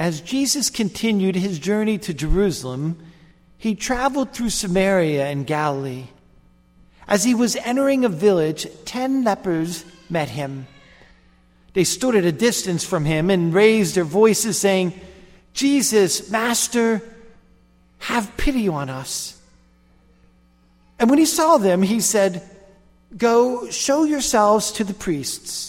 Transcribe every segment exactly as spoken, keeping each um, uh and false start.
As Jesus continued his journey to Jerusalem, he traveled through Samaria and Galilee. As he was entering a village, ten lepers met him. They stood at a distance from him and raised their voices, saying, "Jesus, Master, have pity on us." And when he saw them, he said, "Go, show yourselves to the priests."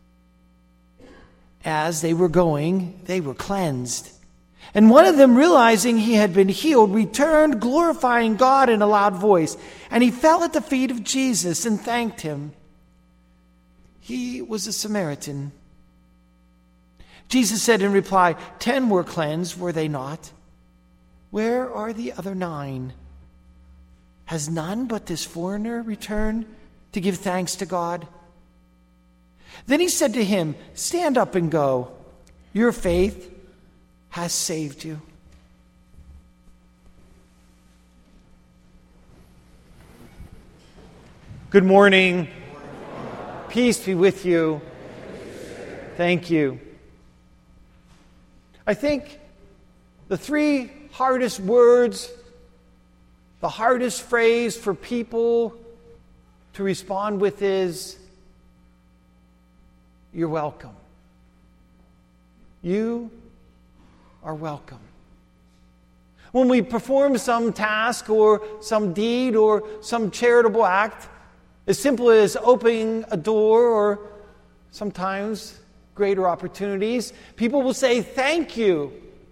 As they were going, they were cleansed. And one of them, realizing he had been healed, returned, glorifying God in a loud voice. And he fell at the feet of Jesus and thanked him. He was a Samaritan. Jesus said in reply, "Ten were cleansed, were they not? Where are the other nine? Has none but this foreigner returned to give thanks to God?" Then he said to him, "Stand up and go. Your faith has saved you." Good morning. Peace be with you. Thank you. I think the three hardest words, the hardest phrase for people to respond with is, "You're welcome." You are welcome. When we perform some task or some deed or some charitable act, as simple as opening a door or sometimes greater opportunities, people will say, "Thank you."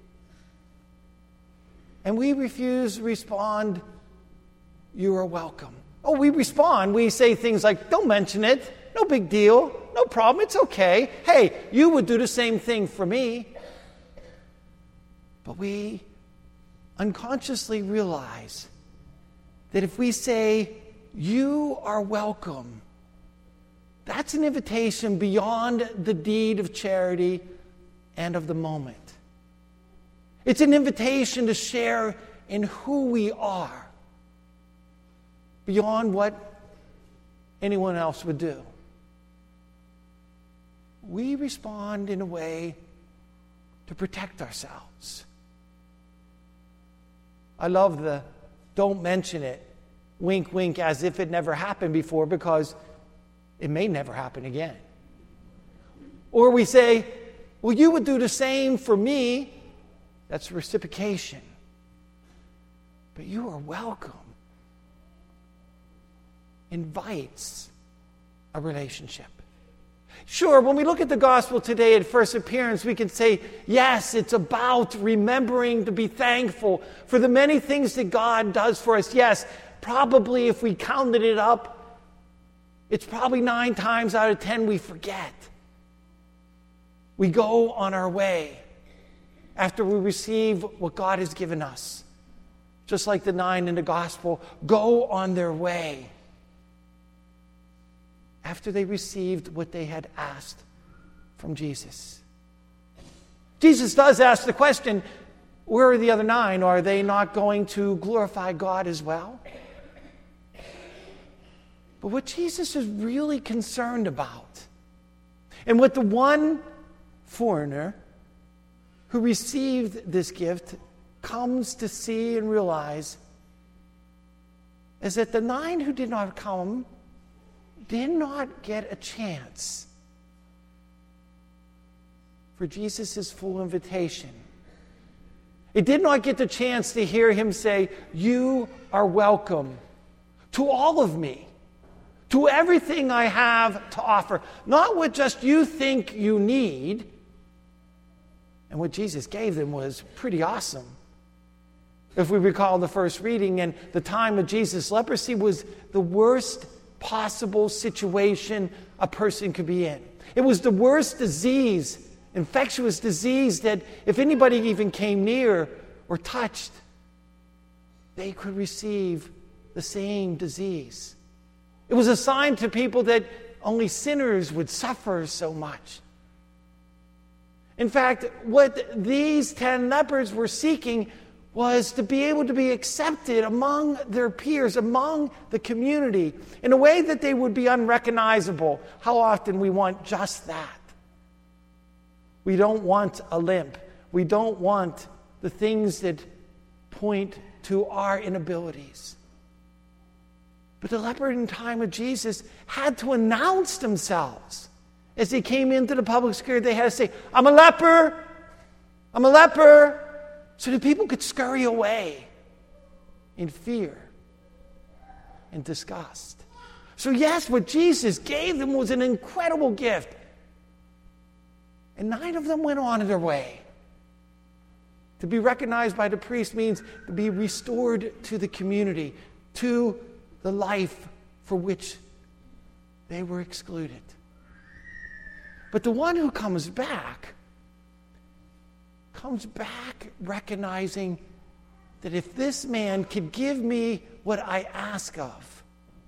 And we refuse to respond, "You are welcome." Oh, we respond. We say things like, "Don't mention it. No big deal. No problem. It's okay. Hey, you would do the same thing for me." But we unconsciously realize that if we say, "You are welcome," that's an invitation beyond the deed of charity and of the moment. It's an invitation to share in who we are beyond what anyone else would do. We respond in a way to protect ourselves. I love the "don't mention it," wink, wink, as if it never happened before, because it may never happen again. Or we say, "Well, you would do the same for me." That's reciprocation. But "you are welcome" invites a relationship. Sure, when we look at the gospel today at first appearance, we can say, yes, it's about remembering to be thankful for the many things that God does for us. Yes, probably if we counted it up, it's probably nine times out of ten we forget. We go on our way after we receive what God has given us. Just like the nine in the gospel, go on their way after they received what they had asked from Jesus. Jesus does ask the question, where are the other nine? Are they not going to glorify God as well? But what Jesus is really concerned about, and what the one foreigner who received this gift comes to see and realize, is that the nine who did not come did not get a chance for Jesus' full invitation. It did not get the chance to hear him say, "You are welcome to all of me, to everything I have to offer." Not what just you think you need. And what Jesus gave them was pretty awesome. If we recall the first reading, and the time of Jesus' leprosy was the worst possible situation a person could be in. It was the worst disease, infectious disease, that if anybody even came near or touched, they could receive the same disease. It was a sign to people that only sinners would suffer so much. In fact, what these ten lepers were seeking was to be able to be accepted among their peers, among the community, in a way that they would be unrecognizable. How often we want just that. We don't want a limp. we don't want the things that point to our inabilities. But the leper in the time of Jesus had to announce themselves. As they came into the public square, they had to say, I'm a leper, I'm a leper, so that people could scurry away in fear and disgust. So yes, what Jesus gave them was an incredible gift. And nine of them went on their way. To be recognized by the priest means to be restored to the community, to the life for which they were excluded. But the one who comes back, comes back recognizing that if this man could give me what I ask of,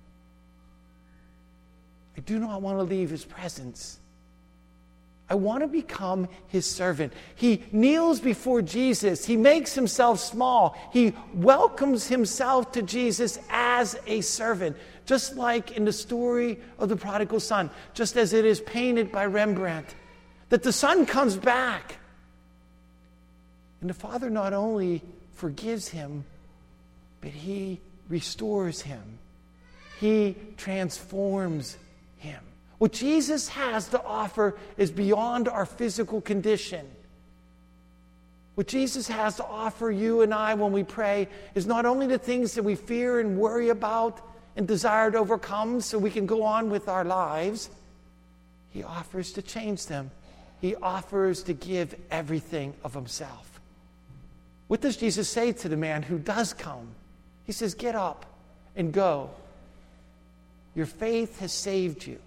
I do not want to leave his presence. I want to become his servant. He kneels before Jesus. He makes himself small. He welcomes himself to Jesus as a servant, just like in the story of the prodigal son, just as it is painted by Rembrandt, that the son comes back. And the Father not only forgives him, but he restores him. He transforms him. What Jesus has to offer is beyond our physical condition. What Jesus has to offer you and I when we pray is not only the things that we fear and worry about and desire to overcome so we can go on with our lives. He offers to change them. He offers to give everything of himself. What does Jesus say to the man who does come? He says, get up and go. Your faith has saved you.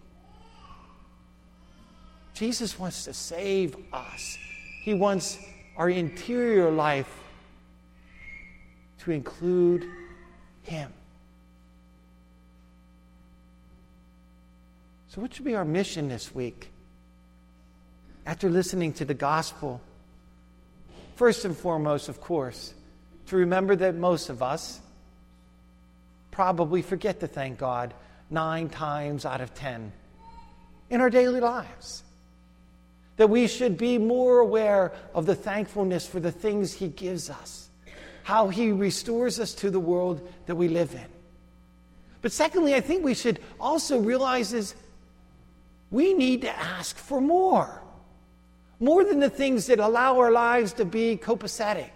Jesus wants to save us. He wants our interior life to include him. So what should be our mission this week? After listening to the gospel, first and foremost, of course, to remember that most of us probably forget to thank God nine times out of ten in our daily lives. That we should be more aware of the thankfulness for the things he gives us, how he restores us to the world that we live in. But secondly, I think we should also realize is we need to ask for more. More than the things that allow our lives to be copacetic.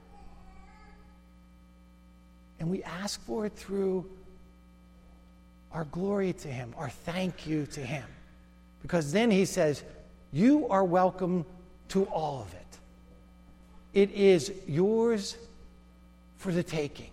And we ask for it through our glory to him, our thank you to him. Because then he says, you are welcome to all of it. It is yours for the taking.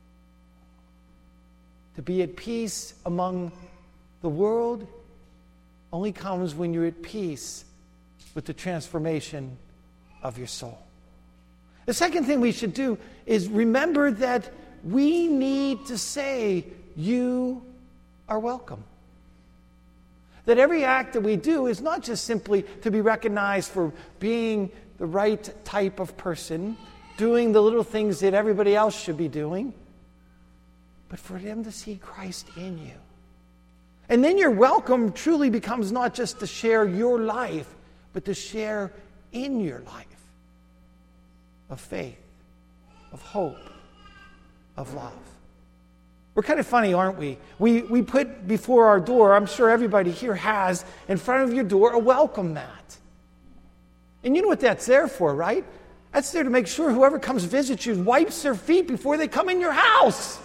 To be at peace among the world only comes when you're at peace with the transformation of your soul. The second thing we should do is remember that we need to say, you are welcome. That every act that we do is not just simply to be recognized for being the right type of person, doing the little things that everybody else should be doing, but for them to see Christ in you. And then your welcome truly becomes not just to share your life, but to share in your life of faith, of hope, of love. We're kind of funny, aren't we? We we put before our door, I'm sure everybody here has, in front of your door, a welcome mat. And you know what that's there for, right? That's there to make sure whoever comes visit you wipes their feet before they come in your house.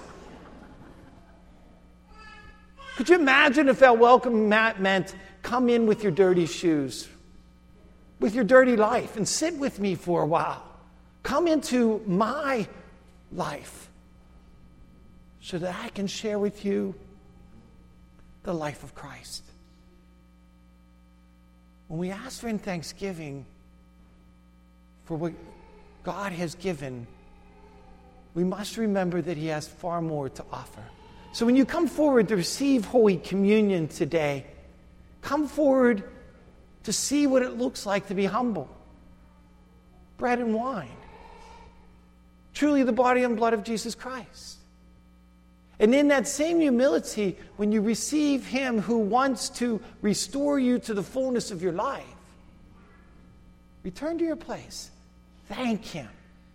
Could you imagine if that welcome mat meant come in with your dirty shoes, with your dirty life, and sit with me for a while. Come into my life so that I can share with you the life of Christ. When we ask for in thanksgiving for what God has given, we must remember that he has far more to offer. So when you come forward to receive Holy Communion today, come forward to see what it looks like to be humble. Bread and wine. Truly the body and blood of Jesus Christ. And in that same humility, when you receive him who wants to restore you to the fullness of your life, return to your place Thank him.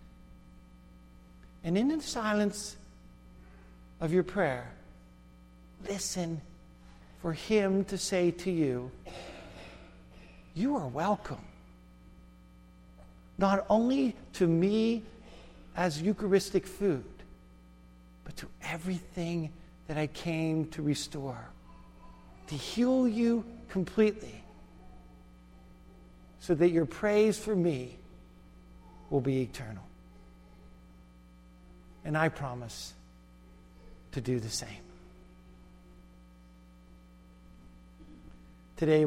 And in the silence of your prayer, listen for him to say to you, you are welcome. Not only to me as Eucharistic food, but to everything that I came to restore, to heal you completely, so that your praise for me will be eternal. And I promise to do the same. Today,